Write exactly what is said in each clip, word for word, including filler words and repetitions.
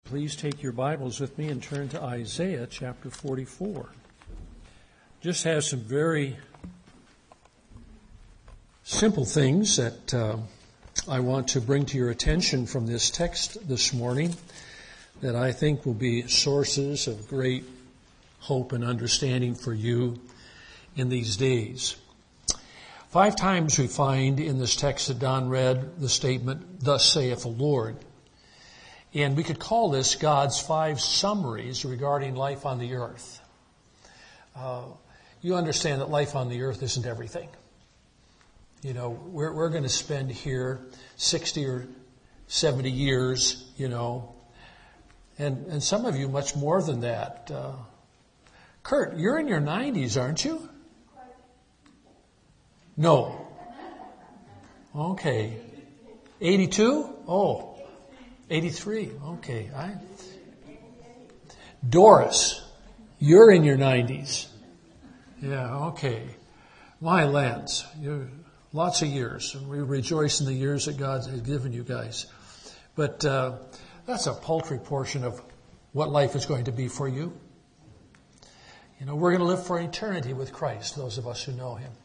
Please take your Bibles with me and turn to Isaiah chapter forty-four. Just has some very simple things that uh, I want to bring to your attention from this text this morning that I think will be sources of great hope and understanding for you in these days. Five times we find in this text that Don read the statement, "Thus saith the Lord." And we could call this God's five summaries regarding life on the earth. Uh, you understand that life on the earth isn't everything. You know, we're, we're going to spend here sixty or seventy years, you know, and, and some of you much more than that. Uh, Kurt, you're in your nineties, aren't you? No. Okay. eighty-two? Oh. eighty-three. Okay. I... Doris, you're in your nineties. Yeah, okay. My lands, you're lots of years, and we rejoice in the years that God has given you guys. But uh, that's a paltry portion of what life is going to be for you. You know, we're going to live for eternity with Christ, those of us who know Him.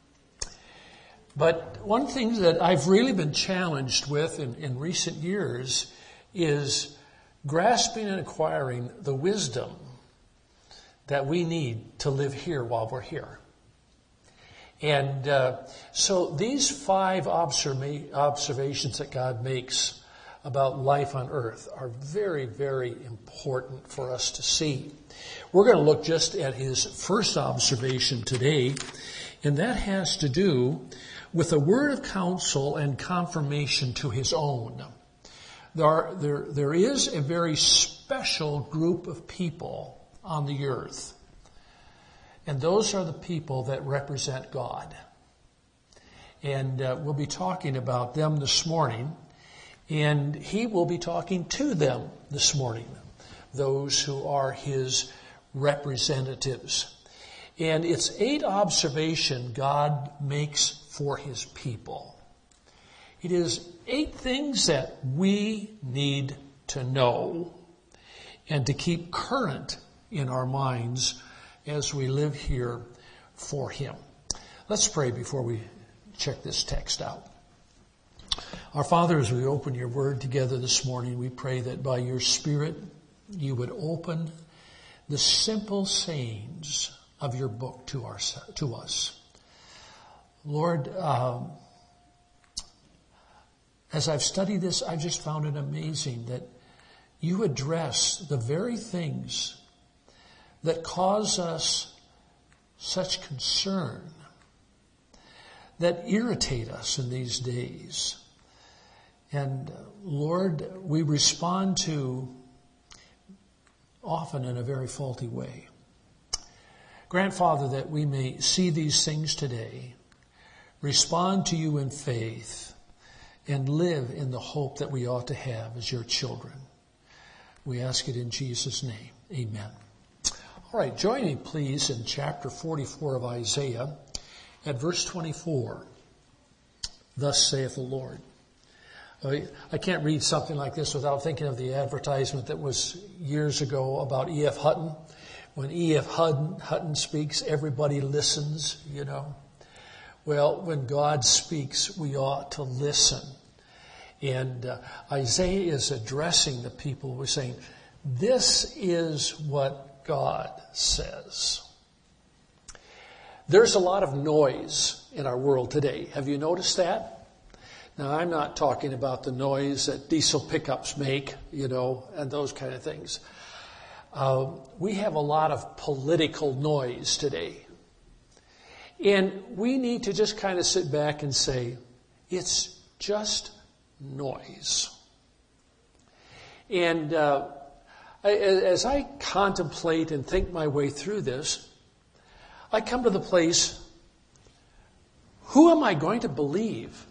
But one thing that I've really been challenged with in, in recent years is grasping and acquiring the wisdom that we need to live here while we're here. And uh, so these five observa- observations that God makes about life on earth are very, very important for us to see. We're going to look just at his first observation today, and that has to do with a word of counsel and confirmation to his own. There, are, there, there is a very special group of people on the earth, and those are the people that represent God. And uh, we'll be talking about them this morning, and he will be talking to them this morning, those who are his representatives. And it's eight observations God makes for his people. It is eight things that we need to know and to keep current in our minds as we live here for him. Let's pray before we check this text out. Our Father, as we open your word together this morning, we pray that by your Spirit you would open the simple sayings of your book to, our, to us. Lord, um, as I've studied this, I've just found it amazing that you address the very things that cause us such concern, that irritate us in these days. And Lord, we respond to often in a very faulty way. Grant, Father, that we may see these things today, respond to you in faith, and live in the hope that we ought to have as your children. We ask it in Jesus' name. Amen. All right, join me, please, in chapter forty-four of Isaiah at verse twenty-four. Thus saith the Lord. I can't read something like this without thinking of the advertisement that was years ago about E F. Hutton. When E F. Hutton, Hutton speaks, everybody listens, you know. Well, when God speaks, we ought to listen. And uh, Isaiah is addressing the people who are saying, this is what God says. There's a lot of noise in our world today. Have you noticed that? Now, I'm not talking about the noise that diesel pickups make, you know, and those kind of things. Uh, we have a lot of political noise today. And we need to just kind of sit back and say, it's just noise. And uh, I, as I contemplate and think my way through this, I come to the place, who am I going to believe?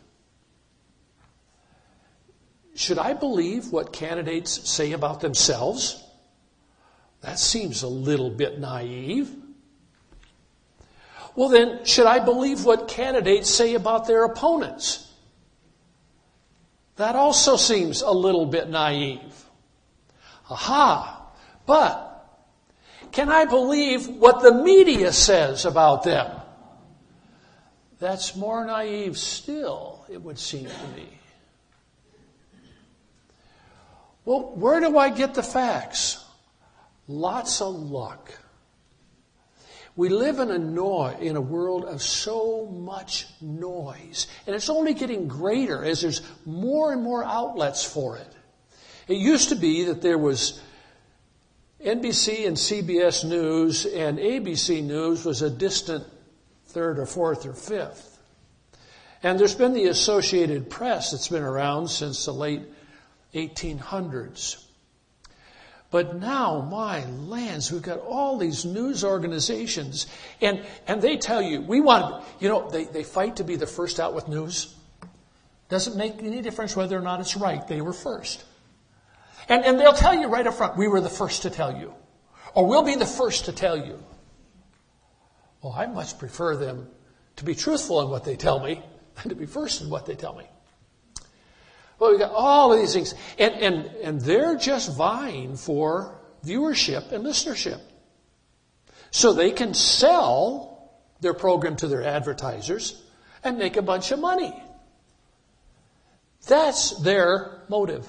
Should I believe what candidates say about themselves? That seems a little bit naive. Well then, should I believe what candidates say about their opponents? That also seems a little bit naive. Aha! But can I believe what the media says about them? That's more naive still, it would seem to me. Well, where do I get the facts? Lots of luck. We live in a no- in a world of so much noise, and it's only getting greater as there's more and more outlets for it. It used to be that there was N B C and C B S News, and A B C News was a distant third or fourth or fifth. And there's been the Associated Press that's been around since the late eighteen hundreds. But now, my lands, we've got all these news organizations, and, and they tell you, we want, you know, they, they fight to be the first out with news. Doesn't make any difference whether or not it's right. They were first. And, and they'll tell you right up front, we were the first to tell you. Or we'll be the first to tell you. Well, I much prefer them to be truthful in what they tell me than to be first in what they tell me. Well, we've got all of these things. And, and, and they're just vying for viewership and listenership. So they can sell their program to their advertisers and make a bunch of money. That's their motive.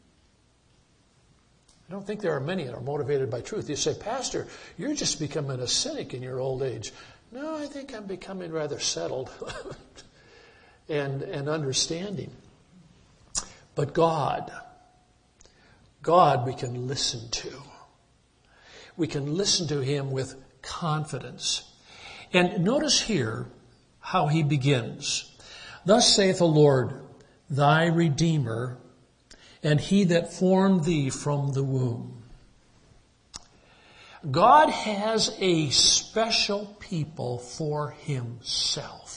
I don't think there are many that are motivated by truth. You say, Pastor, you're just becoming a cynic in your old age. No, I think I'm becoming rather settled and, and understanding. But God, God we can listen to. We can listen to Him with confidence. And notice here how He begins. Thus saith the Lord, thy Redeemer, and He that formed thee from the womb. God has a special people for Himself.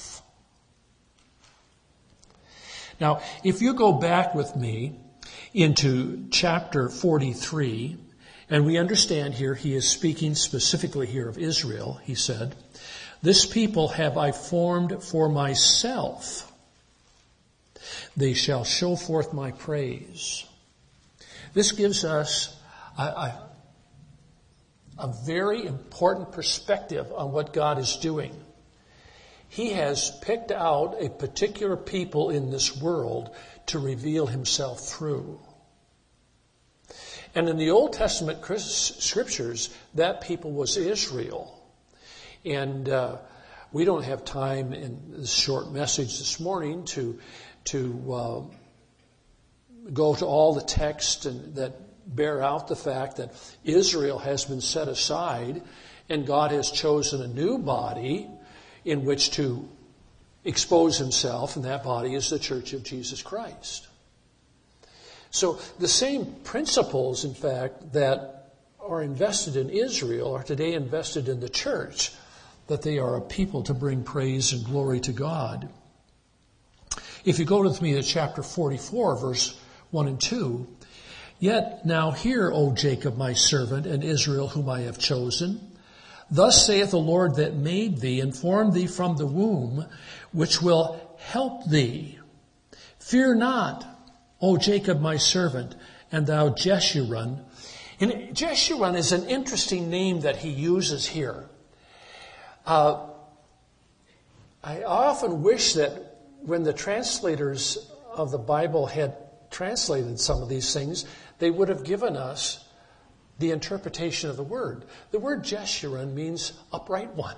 Now, if you go back with me into chapter forty-three, and we understand here he is speaking specifically here of Israel, he said, this people have I formed for myself. They shall show forth my praise. This gives us a, a, a very important perspective on what God is doing. He has picked out a particular people in this world to reveal Himself through. And in the Old Testament scriptures, that people was Israel. And uh, we don't have time in this short message this morning to to uh, go to all the texts and, that bear out the fact that Israel has been set aside and God has chosen a new body in which to expose Himself, and that body is the Church of Jesus Christ. So the same principles, in fact, that are invested in Israel are today invested in the church, that they are a people to bring praise and glory to God. If you go with me to chapter forty-four, verse one and two, yet now hear, O Jacob, my servant, and Israel, whom I have chosen. Thus saith the Lord that made thee and formed thee from the womb, which will help thee. Fear not, O Jacob, my servant, and thou Jeshurun. And Jeshurun is an interesting name that he uses here. Uh, I often wish that when the translators of the Bible had translated some of these things, they would have given us the interpretation of the word. The word Jeshurun means upright one.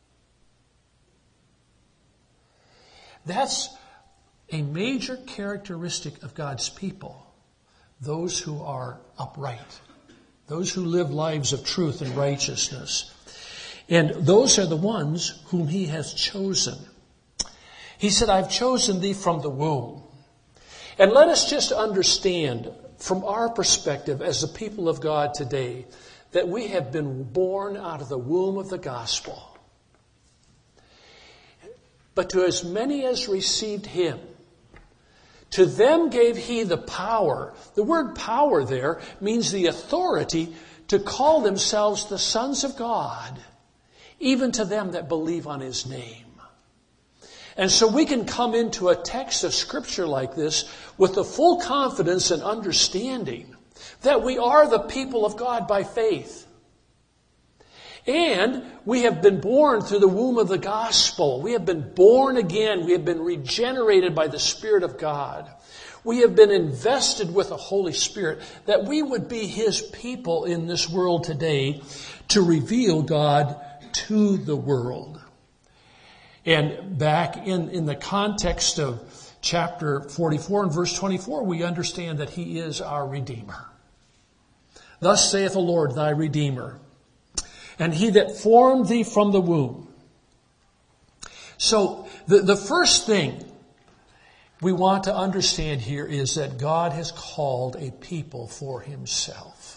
That's a major characteristic of God's people. Those who are upright. Those who live lives of truth and righteousness. And those are the ones whom He has chosen. He said, I've chosen thee from the womb. And let us just understand from our perspective as the people of God today that we have been born out of the womb of the gospel. But to as many as received Him, to them gave He the power. The word power there means the authority to call themselves the sons of God, even to them that believe on His name. And so we can come into a text of Scripture like this with the full confidence and understanding that we are the people of God by faith. And we have been born through the womb of the gospel. We have been born again. We have been regenerated by the Spirit of God. We have been invested with the Holy Spirit that we would be His people in this world today to reveal God to the world. And back in, in the context of chapter forty-four and verse twenty-four, we understand that He is our Redeemer. Thus saith the Lord, thy Redeemer, and He that formed thee from the womb. So the, the first thing we want to understand here is that God has called a people for Himself.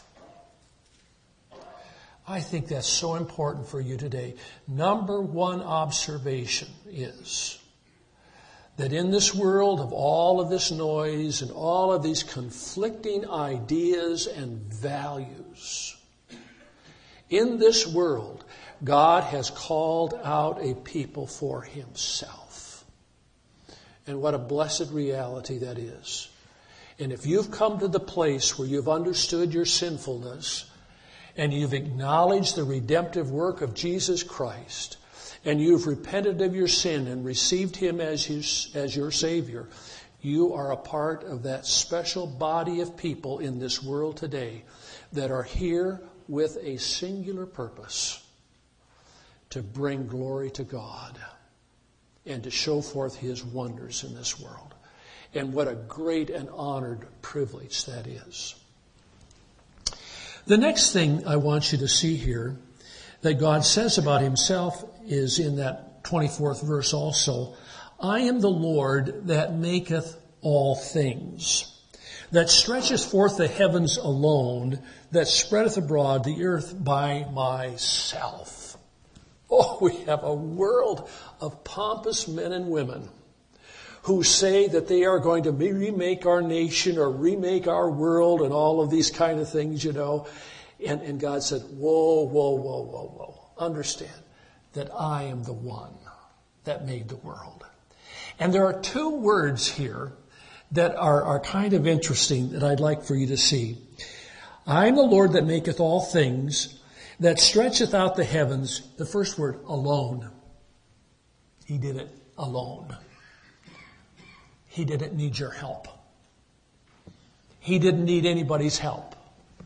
I think that's so important for you today. Number one observation is that in this world of all of this noise and all of these conflicting ideas and values, in this world, God has called out a people for Himself. And what a blessed reality that is. And if you've come to the place where you've understood your sinfulness and you've acknowledged the redemptive work of Jesus Christ and you've repented of your sin and received Him as his, as your Savior, you are a part of that special body of people in this world today that are here with a singular purpose: to bring glory to God and to show forth His wonders in this world. And what a great and honored privilege that is. The next thing I want you to see here that God says about Himself is in that twenty-fourth verse also. I am the Lord that maketh all things, that stretcheth forth the heavens alone, that spreadeth abroad the earth by myself. Oh, we have a world of pompous men and women who say that they are going to remake our nation or remake our world and all of these kind of things, you know. And, and God said, whoa, whoa, whoa, whoa, whoa. Understand that I am the one that made the world. And there are two words here that are, are kind of interesting that I'd like for you to see. I am the Lord that maketh all things, that stretcheth out the heavens. The first word, alone. He did it alone. He didn't need your help. He didn't need anybody's help.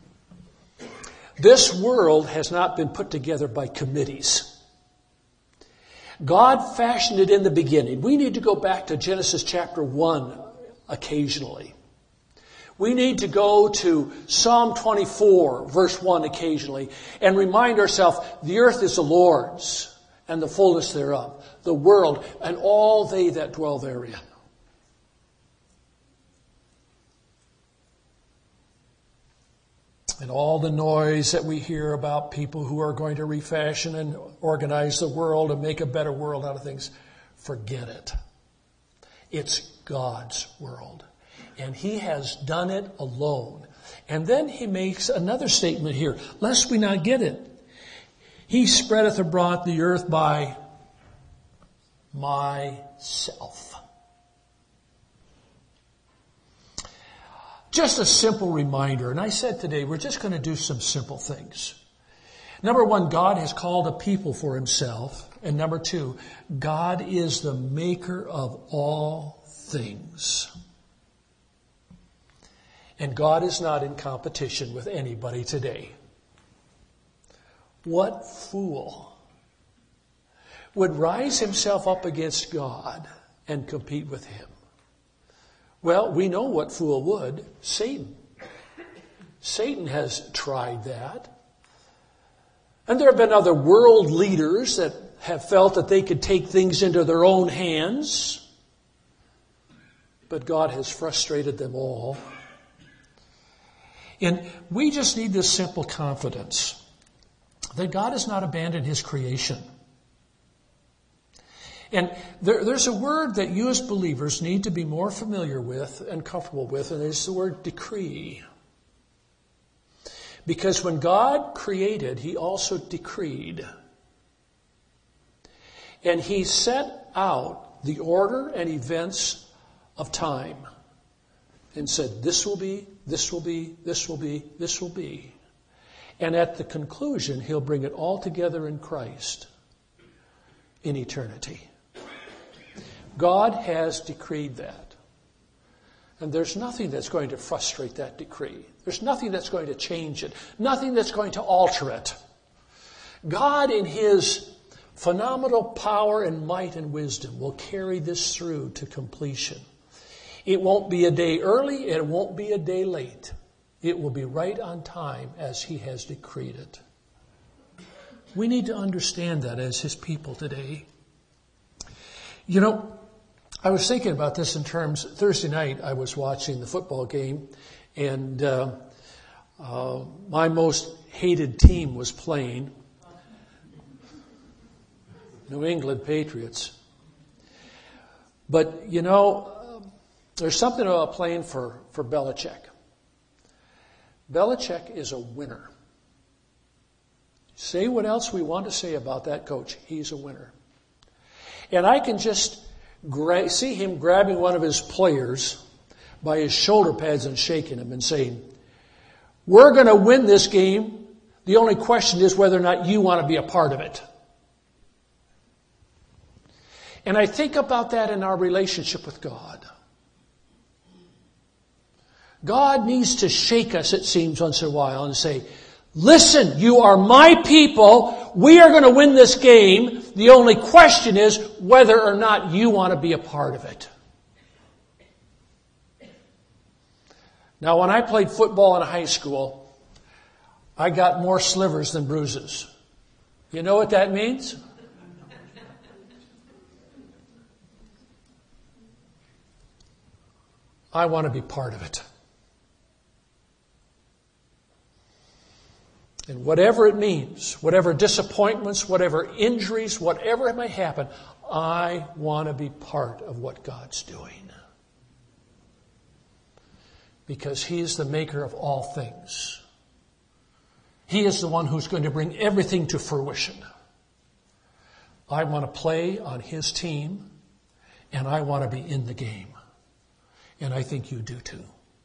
This world has not been put together by committees. God fashioned it in the beginning. We need to go back to Genesis chapter one occasionally. We need to go to Psalm twenty-four, verse one occasionally, and remind ourselves the earth is the Lord's and the fullness thereof, the world and all they that dwell therein. And all the noise that we hear about people who are going to refashion and organize the world and make a better world out of things, forget it. It's God's world. And He has done it alone. And then He makes another statement here, lest we not get it. He spreadeth abroad the earth by myself. Just a simple reminder, and I said today we're just going to do some simple things. Number one, God has called a people for Himself. And number two, God is the maker of all things. And God is not in competition with anybody today. What fool would rise himself up against God and compete with Him? Well, we know what fool would. Satan. Satan has tried that. And there have been other world leaders that have felt that they could take things into their own hands. But God has frustrated them all. And we just need this simple confidence that God has not abandoned His creation. And there, there's a word that you as believers need to be more familiar with and comfortable with, and it's the word decree. Because when God created, He also decreed. And He set out the order and events of time. and said, this will be, this will be, this will be, this will be. And at the conclusion, he'll bring it all together in Christ in eternity. God has decreed that. And there's nothing that's going to frustrate that decree. There's nothing that's going to change it. Nothing that's going to alter it. God, in His phenomenal power and might and wisdom, will carry this through to completion. It won't be a day early. It won't be a day late. It will be right on time as He has decreed it. We need to understand that as His people today. You know, I was thinking about this in terms, Thursday night I was watching the football game, and uh, uh, my most hated team was playing, New England Patriots. But, you know, there's something about playing for, for Belichick. Belichick is a winner. Say what else we want to say about that coach. He's a winner. And I can just gra- see him grabbing one of his players by his shoulder pads and shaking him and saying, we're going to win this game. The only question is whether or not you want to be a part of it. And I think about that in our relationship with God. God needs to shake us, it seems, once in a while and say, listen, you are my people. We are going to win this game. The only question is whether or not you want to be a part of it. Now, when I played football in high school, I got more slivers than bruises. You know what that means? I want to be part of it. And whatever it means, whatever disappointments, whatever injuries, whatever it may happen, I want to be part of what God's doing. Because He is the maker of all things. He is the one who's going to bring everything to fruition. I want to play on His team, and I want to be in the game. And I think you do too.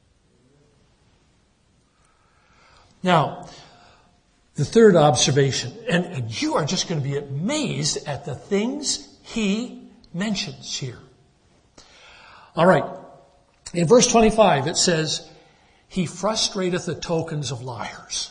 Now, the third observation, and, and you are just going to be amazed at the things he mentions here. All right. In verse twenty-five, it says, He frustrateth the tokens of liars.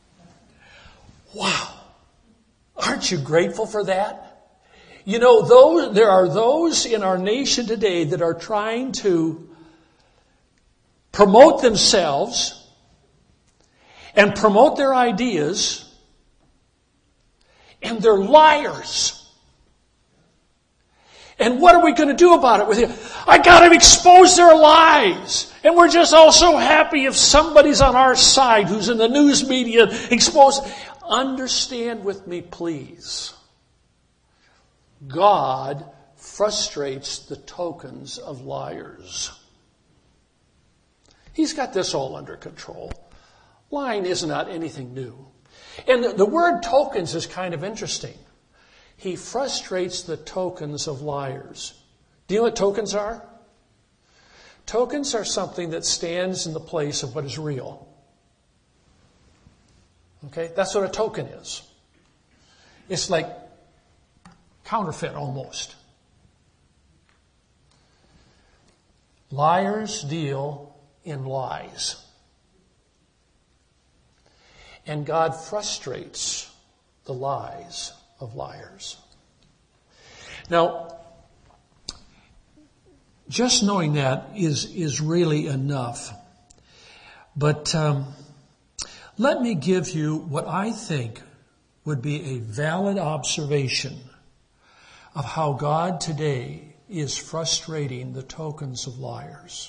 Wow. Aren't you grateful for that? You know, those, there are those in our nation today that are trying to promote themselves and promote their ideas, and they're liars. And what are we going to do about it with you? I got to expose their lies. And we're just all so happy if somebody's on our side who's in the news media exposed. Understand with me, please. God frustrates the tokens of liars. He's got this all under control. Lying is not anything new. And the, the word tokens is kind of interesting. He frustrates the tokens of liars. Do you know what tokens are? Tokens are something that stands in the place of what is real. Okay? That's what a token is. It's like counterfeit almost. Liars deal in lies. And God frustrates the lies of liars. Now, just knowing that is, is really enough. But um, let me give you what I think would be a valid observation of how God today is frustrating the tokens of liars.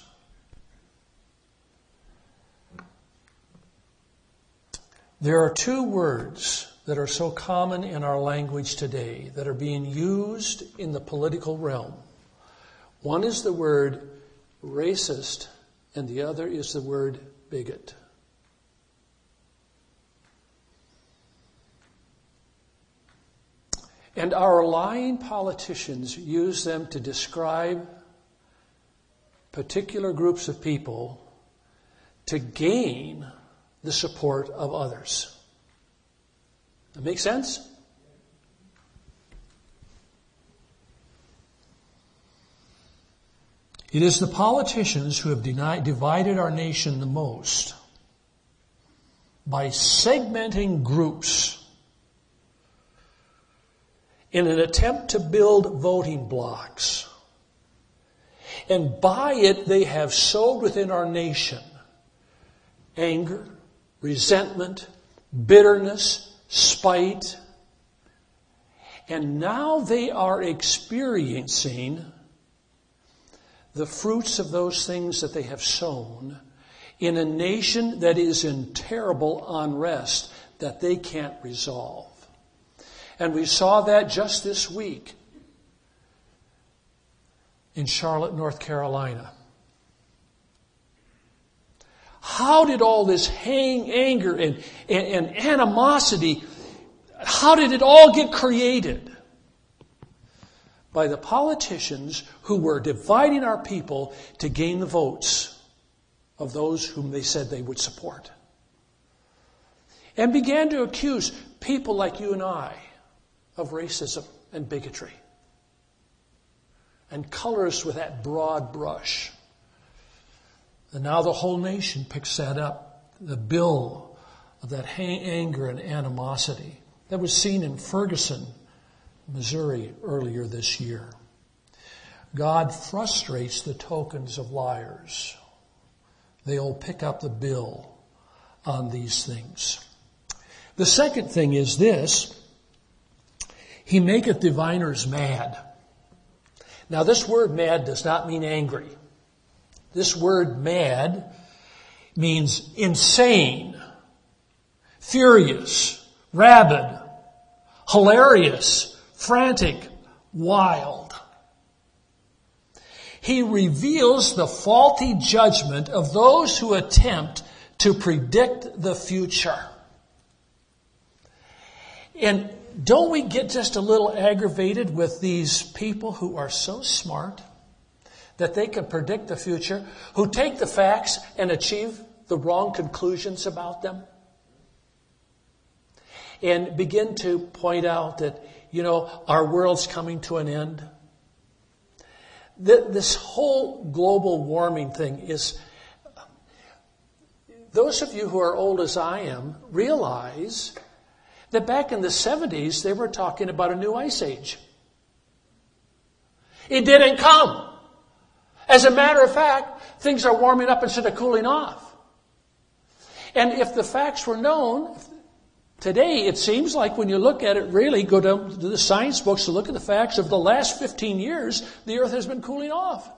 There are two words that are so common in our language today that are being used in the political realm. One is the word racist, and the other is the word bigot. And our lying politicians use them to describe particular groups of people to gain the support of others. That make sense? It is the politicians who have denied, divided our nation the most by segmenting groups in an attempt to build voting blocks. And by it, they have sowed within our nation anger, resentment, bitterness, spite. And now they are experiencing the fruits of those things that they have sown in a nation that is in terrible unrest that they can't resolve. And we saw that just this week in Charlotte, North Carolina. How did all this hang, anger and, and, and animosity, how did it all get created? By the politicians who were dividing our people to gain the votes of those whom they said they would support. And began to accuse people like you and I of racism and bigotry. And color us with that broad brush. And now the whole nation picks that up. The bill of that anger and animosity that was seen in Ferguson, Missouri earlier this year. God frustrates the tokens of liars. They'll pick up the bill on these things. The second thing is this. He maketh diviners mad. Now this word mad does not mean angry. This word mad means insane, furious, rabid, hilarious, frantic, wild. He reveals the faulty judgment of those who attempt to predict the future. And don't we get just a little aggravated with these people who are so smart that they can predict the future, who take the facts and achieve the wrong conclusions about them? And begin to point out that, you know, our world's coming to an end. This whole global warming thing is, those of you who are old as I am realize that back in the seventies, they were talking about a new ice age. It didn't come. As a matter of fact, things are warming up instead of cooling off. And if the facts were known, today it seems like when you look at it, really go down to the science books to look at the facts of the last fifteen years, the earth has been cooling off.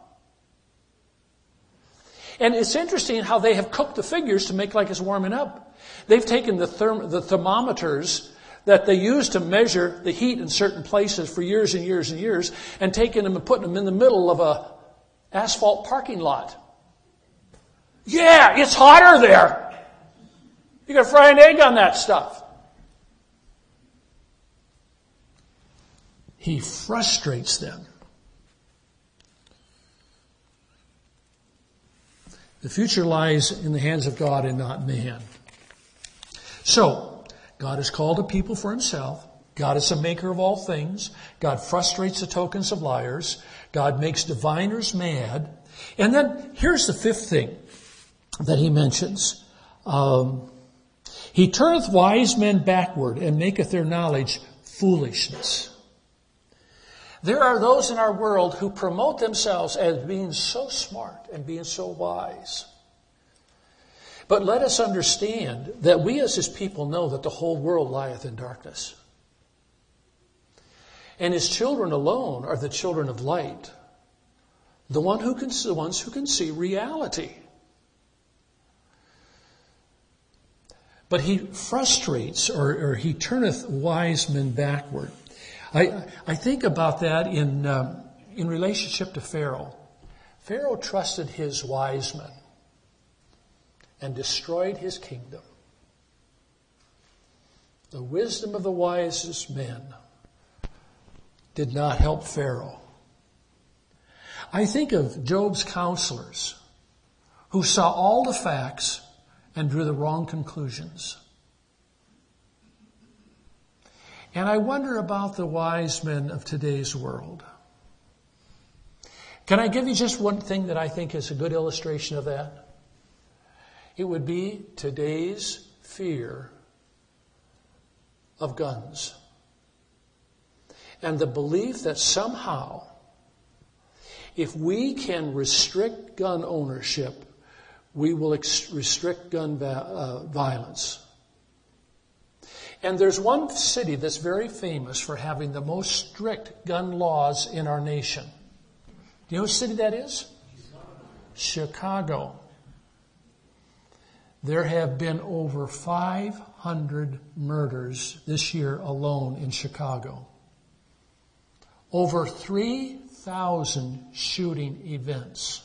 And it's interesting how they have cooked the figures to make like it's warming up. They've taken the, therm- the thermometers that they use to measure the heat in certain places for years and years and years and taken them and putting them in the middle of a asphalt parking lot. Yeah, it's hotter there. You can fry an egg on that stuff. He frustrates them. The future lies in the hands of God and not man. So, God has called a people for himself. God is the maker of all things. God frustrates the tokens of liars. God makes diviners mad. And then here's the fifth thing that he mentions. Um, he turneth wise men backward and maketh their knowledge foolishness. There are those in our world who promote themselves as being so smart and being so wise. But let us understand that we as his people know that the whole world lieth in darkness. And his children alone are the children of light. The one who can, the ones who can see reality. But he frustrates or, or he turneth wise men backward. I, I think about that in, um, in relationship to Pharaoh. Pharaoh trusted his wise men and destroyed his kingdom. The wisdom of the wisest men did not help Pharaoh. I think of Job's counselors who saw all the facts and drew the wrong conclusions. And I wonder about the wise men of today's world. Can I give you just one thing that I think is a good illustration of that? It would be today's fear of guns. And the belief that somehow, if we can restrict gun ownership, we will ex- restrict gun va- uh, violence. And there's one city that's very famous for having the most strict gun laws in our nation. Do you know what city that is? Chicago. There have been over five hundred murders this year alone in Chicago. Over three thousand shooting events.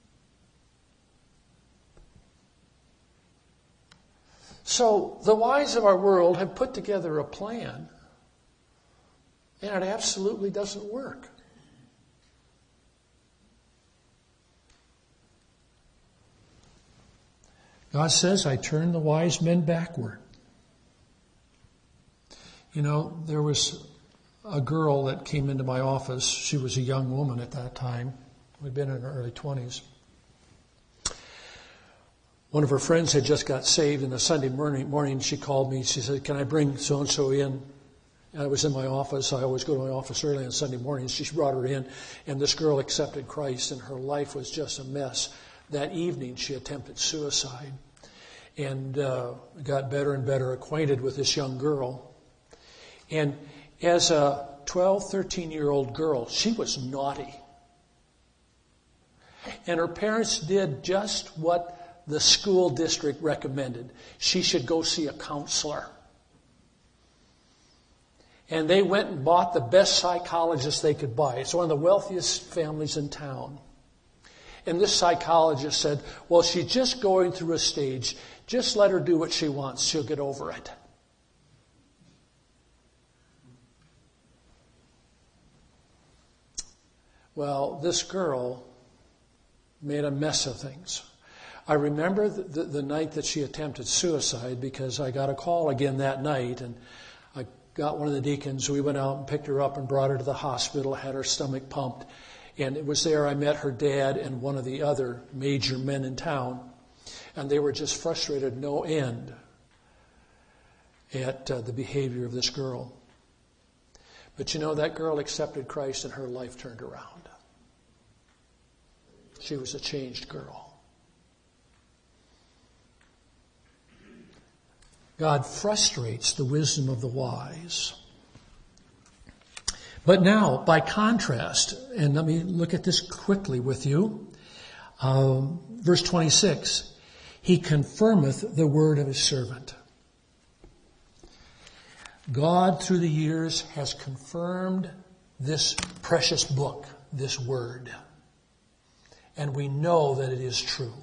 So the wise of our world have put together a plan, and it absolutely doesn't work. God says, I turn the wise men backward. You know, there was a girl that came into my office. She was a young woman at that time. We'd been in her early twenties. One of her friends had just got saved, and the Sunday morning, morning she called me. She said, can I bring so-and-so in? And I was in my office. I always go to my office early on Sunday mornings. She brought her in, and this girl accepted Christ, and her life was just a mess. That evening, she attempted suicide and uh, got better and better acquainted with this young girl. And as a twelve, thirteen-year-old girl, she was naughty. And her parents did just what the school district recommended. She should go see a counselor. And they went and bought the best psychologist they could buy. It's one of the wealthiest families in town. And this psychologist said, well, she's just going through a stage. Just let her do what she wants. She'll get over it. Well, this girl made a mess of things. I remember the, the, the night that she attempted suicide because I got a call again that night, and I got one of the deacons. We went out and picked her up and brought her to the hospital, had her stomach pumped. And it was there I met her dad and one of the other major men in town. And they were just frustrated no end at uh, the behavior of this girl. But you know, that girl accepted Christ and her life turned around. She was a changed girl. God frustrates the wisdom of the wise. But now, by contrast, and let me look at this quickly with you, um, verse twenty-six, he confirmeth the word of his servant. God, through the years, has confirmed this precious book, this word. And we know that it is true.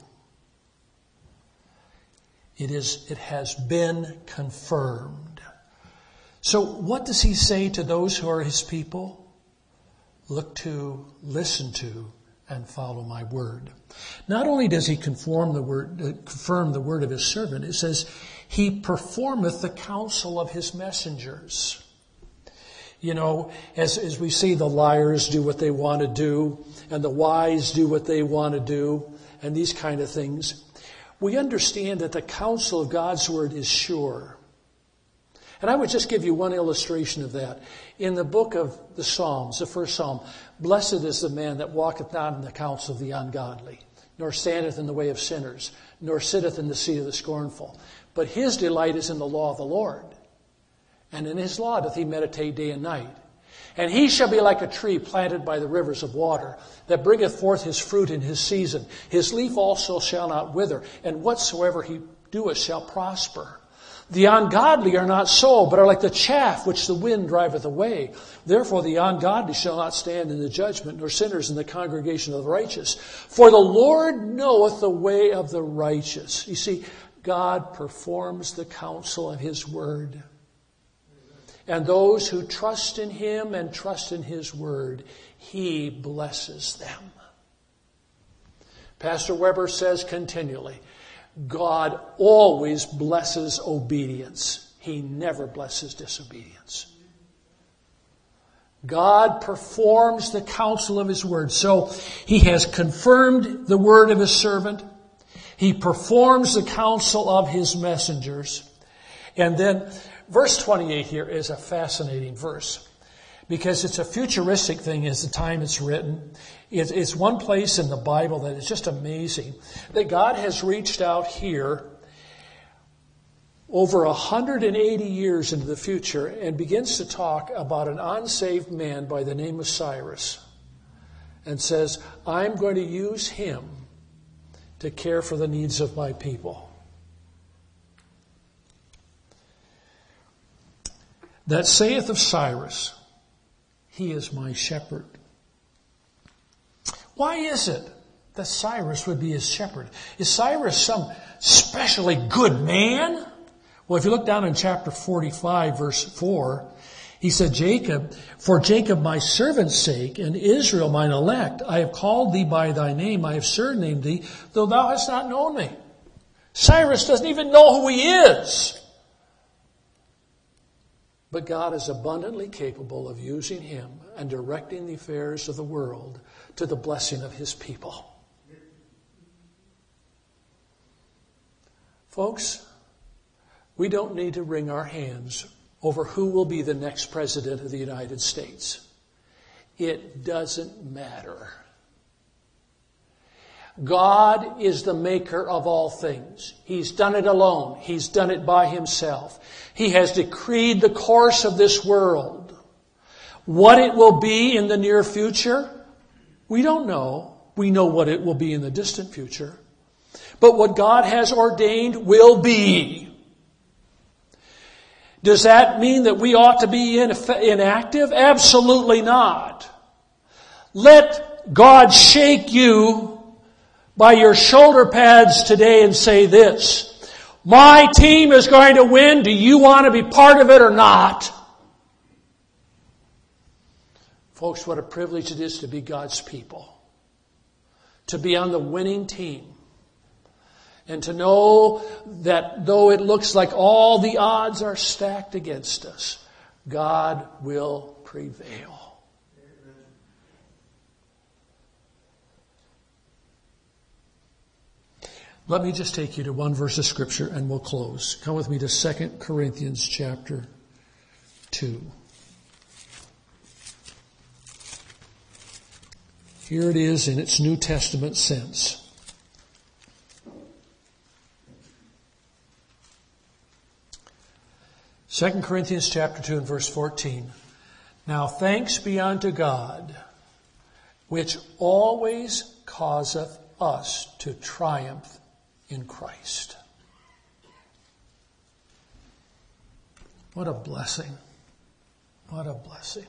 It is, it has been confirmed. So what does he say to those who are his people? Look to, listen to, and follow my word. Not only does he conform the word, uh, confirm the word of his servant, it says, he performeth the counsel of his messengers. You know, as, as we see the liars do what they want to do, and the wise do what they want to do, and these kind of things, we understand that the counsel of God's word is sure. And I would just give you one illustration of that. In the book of the Psalms, the first Psalm, blessed is the man that walketh not in the counsel of the ungodly, nor standeth in the way of sinners, nor sitteth in the seat of the scornful. But his delight is in the law of the Lord, and in his law doth he meditate day and night. And he shall be like a tree planted by the rivers of water, that bringeth forth his fruit in his season. His leaf also shall not wither, and whatsoever he doeth shall prosper. The ungodly are not so, but are like the chaff which the wind driveth away. Therefore the ungodly shall not stand in the judgment, nor sinners in the congregation of the righteous. For the Lord knoweth the way of the righteous. You see, God performs the counsel of his word. And those who trust in him and trust in his word, he blesses them. Pastor Weber says continually, God always blesses obedience. He never blesses disobedience. God performs the counsel of His word. So He has confirmed the word of His servant. He performs the counsel of His messengers. And then verse twenty-eight here is a fascinating verse because it's a futuristic thing as the time it's written. It's one place in the Bible that is just amazing that God has reached out here over one hundred eighty years into the future and begins to talk about an unsaved man by the name of Cyrus and says, I'm going to use him to care for the needs of my people. That saith of Cyrus, he is my shepherd. Why is it that Cyrus would be his shepherd? Is Cyrus some specially good man? Well, if you look down in chapter forty-five, verse four, he said, Jacob, for Jacob my servant's sake, and Israel mine elect, I have called thee by thy name, I have surnamed thee, though thou hast not known me. Cyrus doesn't even know who he is. But God is abundantly capable of using him and directing the affairs of the world to the blessing of His people. Folks, we don't need to wring our hands over who will be the next president of the United States. It doesn't matter. God is the maker of all things. He's done it alone. He's done it by Himself. He has decreed the course of this world. What it will be in the near future, we don't know. We know what it will be in the distant future. But what God has ordained will be. Does that mean that we ought to be inactive? Absolutely not. Let God shake you by your shoulder pads today and say this, my team is going to win. Do you want to be part of it or not? Folks, what a privilege it is to be God's people. To be on the winning team. And to know that though it looks like all the odds are stacked against us, God will prevail. Let me just take you to one verse of Scripture and we'll close. Come with me to Second Corinthians chapter two. Here it is in its New Testament sense. Second Corinthians chapter two and verse fourteen. Now thanks be unto God, which always causeth us to triumph in Christ. What a blessing. What a blessing.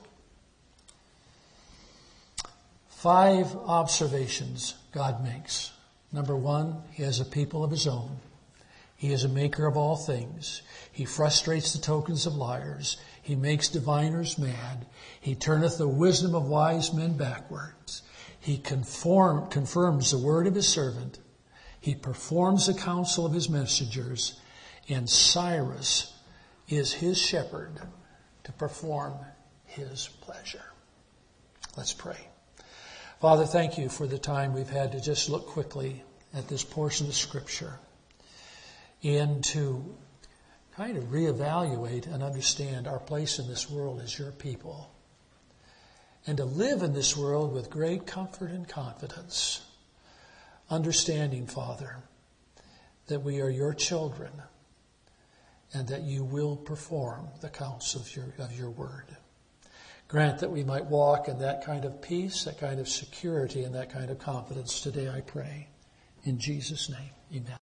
Five observations God makes. Number one, He has a people of His own. He is a maker of all things. He frustrates the tokens of liars. He makes diviners mad. He turneth the wisdom of wise men backwards. He conform, confirms the word of His servant. He performs the counsel of His messengers. And Cyrus is His shepherd to perform His pleasure. Let's pray. Father, thank You for the time we've had to just look quickly at this portion of Scripture and to kind of reevaluate and understand our place in this world as Your people and to live in this world with great comfort and confidence, understanding, Father, that we are Your children and that You will perform the counsel of Your, of your word. Grant that we might walk in that kind of peace, that kind of security, and that kind of confidence today, I pray. In Jesus' name, amen.